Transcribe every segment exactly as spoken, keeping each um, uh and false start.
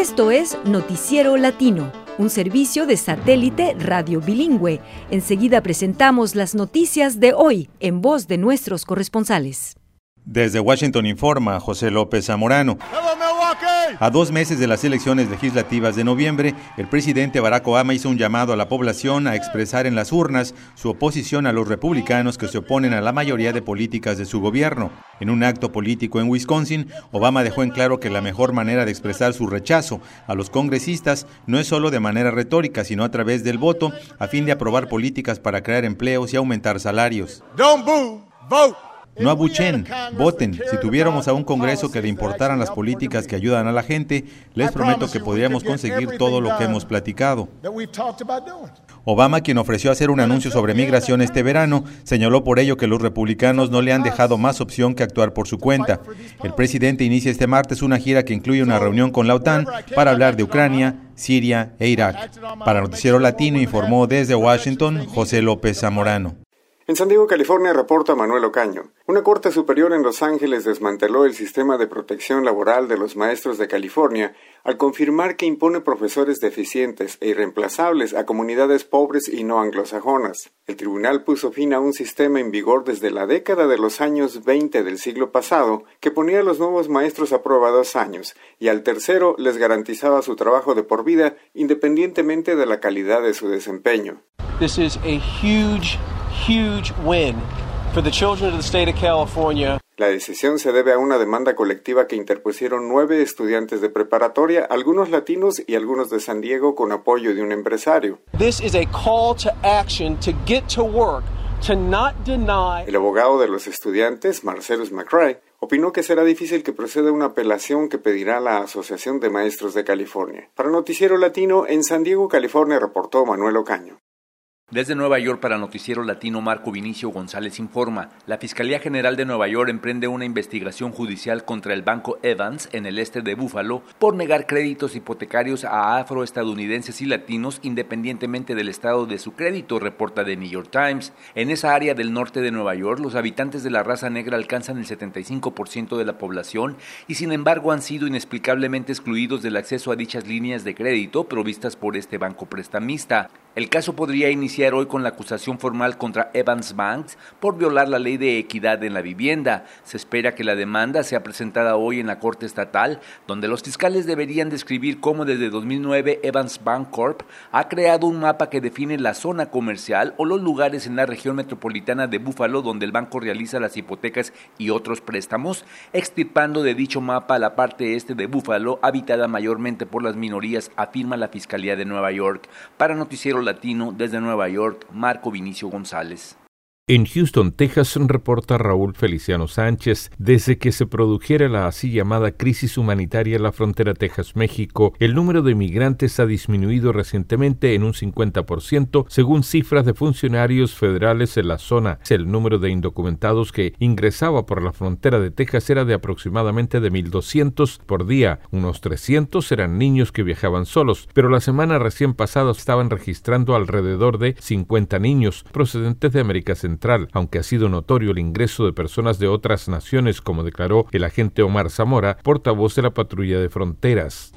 Esto es Noticiero Latino, un servicio de satélite radio bilingüe. Enseguida presentamos las noticias de hoy en voz de nuestros corresponsales. Desde Washington informa José López Zamorano. A dos meses de las elecciones legislativas de noviembre, el presidente Barack Obama hizo un llamado a la población a expresar en las urnas su oposición a los republicanos que se oponen a la mayoría de políticas de su gobierno. En un acto político en Wisconsin, Obama dejó en claro que la mejor manera de expresar su rechazo a los congresistas no es solo de manera retórica, sino a través del voto, a fin de aprobar políticas para crear empleos y aumentar salarios. Don't boo, vote. No abuchen, voten. Si tuviéramos a un Congreso que le importaran las políticas que ayudan a la gente, les prometo que podríamos conseguir todo lo que hemos platicado. Obama, quien ofreció hacer un anuncio sobre migración este verano, señaló por ello que los republicanos no le han dejado más opción que actuar por su cuenta. El presidente inicia este martes una gira que incluye una reunión con la OTAN para hablar de Ucrania, Siria e Irak. Para Noticiero Latino informó desde Washington José López Zamorano. En San Diego, California, reporta Manuel Ocaño. Una corte superior en Los Ángeles desmanteló el sistema de protección laboral de los maestros de California al confirmar que impone profesores deficientes e irreemplazables a comunidades pobres y no anglosajonas. El tribunal puso fin a un sistema en vigor desde la década de los años veinte del siglo pasado que ponía a los nuevos maestros a prueba dos años y al tercero les garantizaba su trabajo de por vida independientemente de la calidad de su desempeño. This is a huge Huge win for the children of the state of California. La decisión se debe a una demanda colectiva que interpusieron nueve estudiantes de preparatoria, algunos latinos y algunos de San Diego, con apoyo de un empresario. This is a call to action to get to work, to not deny. El abogado de los estudiantes, Marcellus McRae, opinó que será difícil que proceda una apelación que pedirá la Asociación de Maestros de California. Para Noticiero Latino, en San Diego, California, reportó Manuel Ocaño. Desde Nueva York para Noticiero Latino, Marco Vinicio González informa. La Fiscalía General de Nueva York emprende una investigación judicial contra el Banco Evans en el este de Buffalo por negar créditos hipotecarios a afroestadounidenses y latinos independientemente del estado de su crédito, reporta The New York Times. En esa área del norte de Nueva York, los habitantes de la raza negra alcanzan el setenta y cinco por ciento de la población y sin embargo han sido inexplicablemente excluidos del acceso a dichas líneas de crédito provistas por este banco prestamista. El caso podría iniciar hoy con la acusación formal contra Evans Bank por violar la ley de equidad en la vivienda. Se espera que la demanda sea presentada hoy en la Corte Estatal, donde los fiscales deberían describir cómo desde dos mil nueve Evans Bank Corp ha creado un mapa que define la zona comercial o los lugares en la región metropolitana de Buffalo donde el banco realiza las hipotecas y otros préstamos, extirpando de dicho mapa la parte este de Buffalo, habitada mayormente por las minorías, afirma la Fiscalía de Nueva York. Para Noticiero Latino, desde Nueva York, Marco Vinicio González. En Houston, Texas, reporta Raúl Feliciano Sánchez. Desde que se produjera la así llamada crisis humanitaria en la frontera Texas-México, el número de migrantes ha disminuido recientemente en un cincuenta por ciento, según cifras de funcionarios federales en la zona. El número de indocumentados que ingresaba por la frontera de Texas era de aproximadamente de mil doscientos por día. Unos trescientos eran niños que viajaban solos, pero la semana recién pasada estaban registrando alrededor de cincuenta niños procedentes de América Central. Aunque ha sido notorio el ingreso de personas de otras naciones, como declaró el agente Omar Zamora, portavoz de la patrulla de fronteras.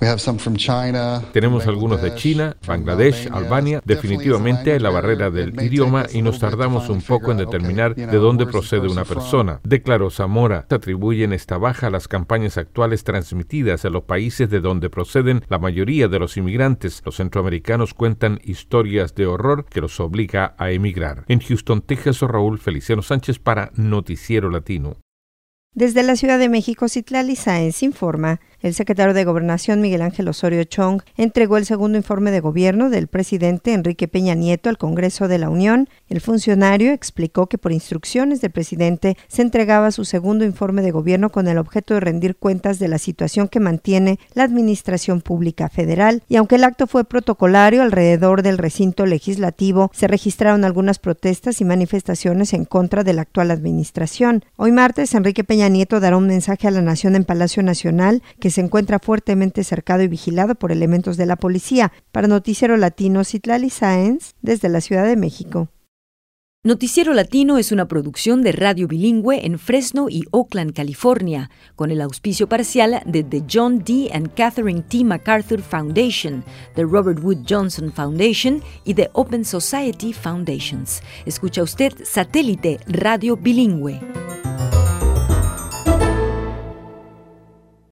Tenemos algunos de China, Bangladesh, Albania. Definitivamente hay la barrera del idioma y nos tardamos un poco en determinar de dónde procede una persona, declaró Zamora. Se atribuyen esta baja a las campañas actuales transmitidas en los países de donde proceden la mayoría de los inmigrantes. Los centroamericanos cuentan historias de horror que los obliga a emigrar. En Houston, Texas, Raúl Feliciano Sánchez para Noticiero Latino. Desde la Ciudad de México, Citlali Sáenz informa. El secretario de Gobernación, Miguel Ángel Osorio Chong, entregó el segundo informe de gobierno del presidente Enrique Peña Nieto al Congreso de la Unión. El funcionario explicó que por instrucciones del presidente se entregaba su segundo informe de gobierno con el objeto de rendir cuentas de la situación que mantiene la Administración Pública Federal. Y aunque el acto fue protocolario, alrededor del recinto legislativo se registraron algunas protestas y manifestaciones en contra de la actual administración. Hoy martes, Enrique Peña Nieto dará un mensaje a la nación en Palacio Nacional que se encuentra fuertemente cercado y vigilado por elementos de la policía. Para Noticiero Latino, Citlali Sáenz, desde la Ciudad de México. Noticiero Latino es una producción de Radio Bilingüe en Fresno y Oakland, California, con el auspicio parcial de The John D. and Catherine T. MacArthur Foundation, The Robert Wood Johnson Foundation y The Open Society Foundations. Escucha usted Satélite Radio Bilingüe.